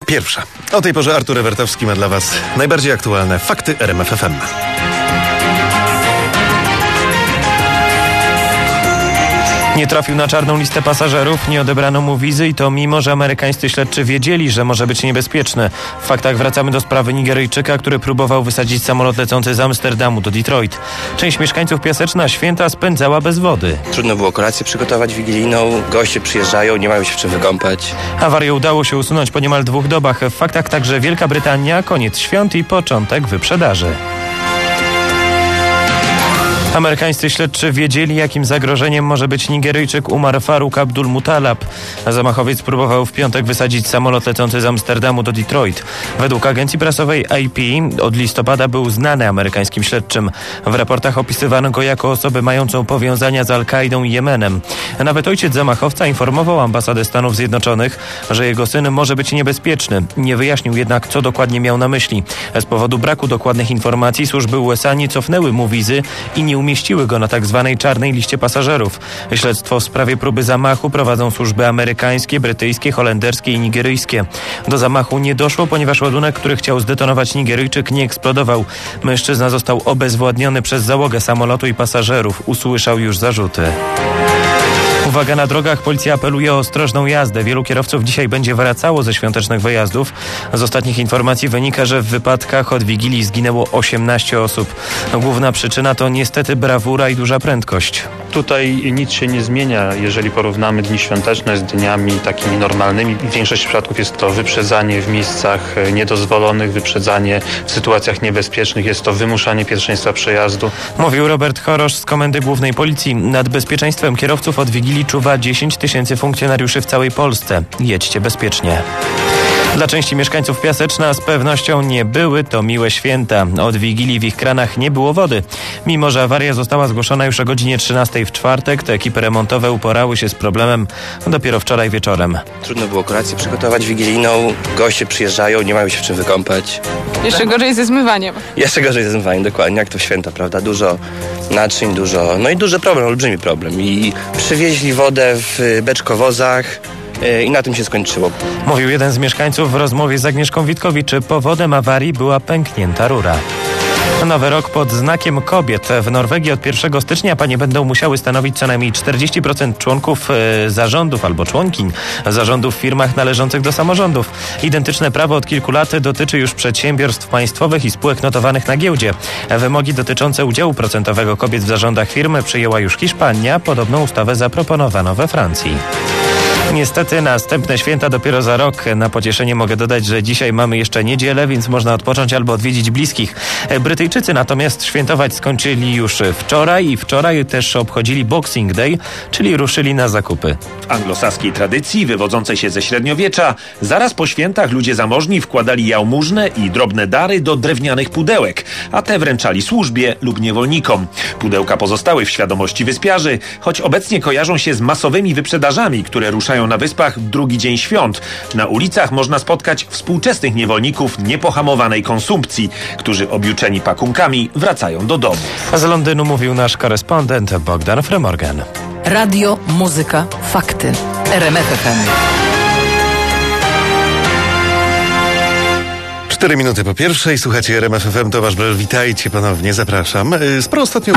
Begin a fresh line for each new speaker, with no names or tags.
21. O tej porze Artur Ewertowski ma dla Was najbardziej aktualne fakty RMF FM.
Nie trafił na czarną listę pasażerów, nie odebrano mu wizy i to mimo, że amerykańscy śledczy wiedzieli, że może być niebezpieczny. W faktach wracamy do sprawy Nigeryjczyka, który próbował wysadzić samolot lecący z Amsterdamu do Detroit. Część mieszkańców Piaseczna święta spędzała bez wody.
Trudno było kolację przygotować wigilijną, goście przyjeżdżają, nie mają się w czym wykąpać.
Awarię udało się usunąć po niemal 2 dobach. W faktach także Wielka Brytania, koniec świąt i początek wyprzedaży. Amerykańscy śledczy wiedzieli, jakim zagrożeniem może być Nigeryjczyk Umar Faruk Abdul Muttalab. Zamachowiec próbował w piątek wysadzić samolot lecący z Amsterdamu do Detroit. Według agencji prasowej AP od listopada był znany amerykańskim śledczym. W raportach opisywano go jako osobę mającą powiązania z Al-Kaidą i Jemenem. Nawet ojciec zamachowca informował ambasadę Stanów Zjednoczonych, że jego syn może być niebezpieczny. Nie wyjaśnił jednak, co dokładnie miał na myśli. Z powodu braku dokładnych informacji służby USA nie cofnęły mu wizy i nie umieściły go na tzw. czarnej liście pasażerów. Śledztwo w sprawie próby zamachu prowadzą służby amerykańskie, brytyjskie, holenderskie i nigeryjskie. Do zamachu nie doszło, ponieważ ładunek, który chciał zdetonować Nigeryjczyk, nie eksplodował. Mężczyzna został obezwładniony przez załogę samolotu i pasażerów. Usłyszał już zarzuty. Uwaga, na drogach, policja apeluje o ostrożną jazdę. Wielu kierowców dzisiaj będzie wracało ze świątecznych wyjazdów. Z ostatnich informacji wynika, że w wypadkach od Wigilii zginęło 18 osób. Główna przyczyna to niestety brawura i duża prędkość.
Tutaj nic się nie zmienia, jeżeli porównamy dni świąteczne z dniami takimi normalnymi. W większości przypadków jest to wyprzedzanie w miejscach niedozwolonych, wyprzedzanie w sytuacjach niebezpiecznych, jest to wymuszanie pierwszeństwa przejazdu.
Mówił Robert Chorosz z Komendy Głównej Policji. Nad bezpieczeństwem kierowców od Wigilii czuwa 10 000 funkcjonariuszy w całej Polsce. Jedźcie bezpiecznie. Dla części mieszkańców Piaseczna z pewnością nie były to miłe święta. Od Wigilii w ich kranach nie było wody. Mimo że awaria została zgłoszona już o godzinie 13 w czwartek, to ekipy remontowe uporały się z problemem dopiero wczoraj wieczorem.
Trudno było kolację przygotować wigilijną, goście przyjeżdżają, nie mają się w czym wykąpać.
Jeszcze gorzej ze zmywaniem.
Jeszcze gorzej ze zmywaniem, dokładnie, jak to święta, prawda? Dużo naczyń, no i duży problem, olbrzymi problem. I przywieźli wodę w beczkowozach. I na tym się skończyło.
Mówił jeden z mieszkańców w rozmowie z Agnieszką Witkowicz. Powodem awarii była pęknięta rura. Nowy rok pod znakiem kobiet. W Norwegii od 1 stycznia panie będą musiały stanowić co najmniej 40% członków zarządów albo członkiń zarządów w firmach należących do samorządów. Identyczne prawo od kilku lat dotyczy już przedsiębiorstw państwowych i spółek notowanych na giełdzie. Wymogi dotyczące udziału procentowego kobiet w zarządach firmy przyjęła już Hiszpania. Podobną ustawę zaproponowano we Francji. Niestety następne święta dopiero za rok. Na pocieszenie mogę dodać, że dzisiaj mamy jeszcze niedzielę, więc można odpocząć albo odwiedzić bliskich. Brytyjczycy natomiast świętować skończyli już wczoraj i wczoraj też obchodzili Boxing Day, czyli ruszyli na zakupy.
W anglosaskiej tradycji wywodzącej się ze średniowiecza, zaraz po świętach ludzie zamożni wkładali jałmużnę i drobne dary do drewnianych pudełek, a te wręczali służbie lub niewolnikom. Pudełka pozostały w świadomości wyspiarzy, choć obecnie kojarzą się z masowymi wyprzedażami, które ruszają na wyspach w drugi dzień świąt. Na ulicach można spotkać współczesnych niewolników niepohamowanej konsumpcji, którzy objuczeni pakunkami wracają do domu.
Z Londynu mówił nasz korespondent Bogdan Fremorgan.
Radio, muzyka, fakty. RMF FM.
4 minuty po pierwszej, słuchacie RMF FM, Tomasz Brel, witajcie ponownie, zapraszam. Sporo ostatnio